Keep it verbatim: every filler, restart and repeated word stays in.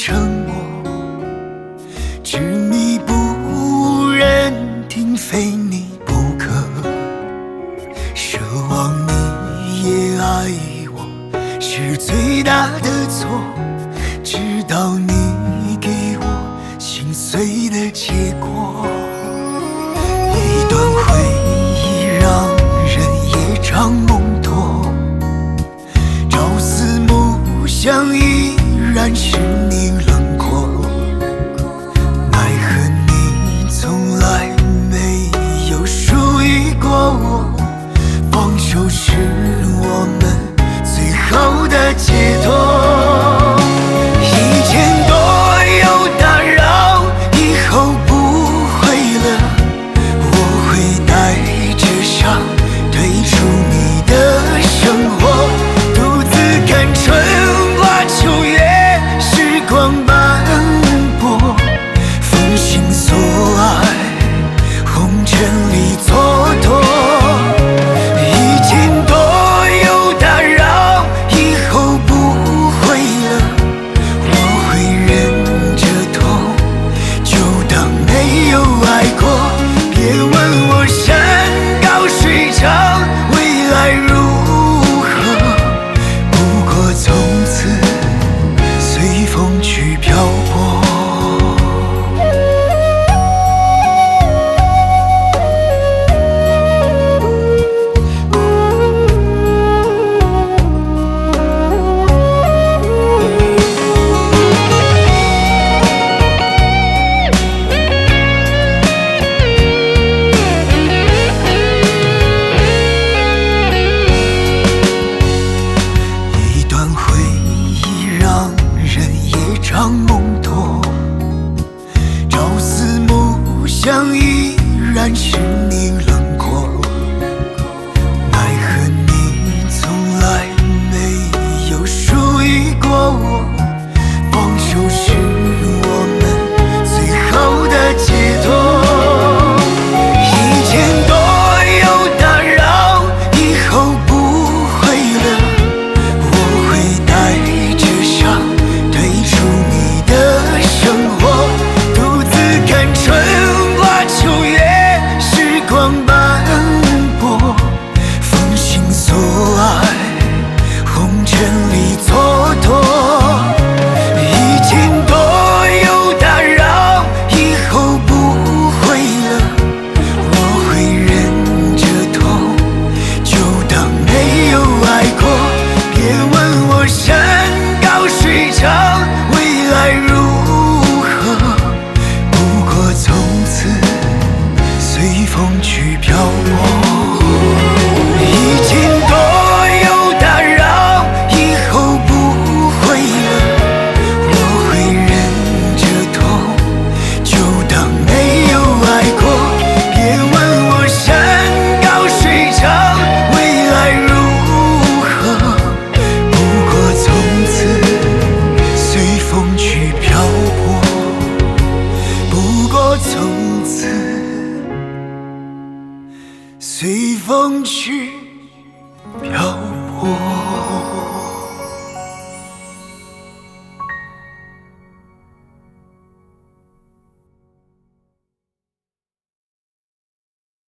沉默，执迷不忍，定非你不可。奢望你也爱我，是最大的错。直到你给我心碎的结果，一段回忆让人夜长梦多，朝思暮想依然是你轮廓。奈何你从来没有属于过我，放手是我们最后的解脱。以前多有打扰，以后不会了，我会带着伤退出你的生活，独自看春花秋月，时光斑驳，风心所爱，红尘里蹉跎。以前多有打扰，以后不会了，我会忍着痛，就当没有爱过。别问我山高水长，未来如何，不过从此随风去漂泊。一段回忆让人夜长梦多，朝思暮想依然是你轮廓。奈何你从来没有属于过我，放手是我们最后的解脱。以前多有打扰，以后不会了，我会带着伤退出你的生活，独自看春花秋月，时光斑驳，风心所爱，红尘里蹉跎。以前多有打扰，以后不会了，我会忍着痛，就当没有爱过。别问我山高水长，未来如何，不过从此随风去漂泊。以前多有打扰，以后不会了，我会忍着痛，就当没有爱过。别问我山高水长，未来如何，不过从此随风去漂泊，不过从此随风去漂泊。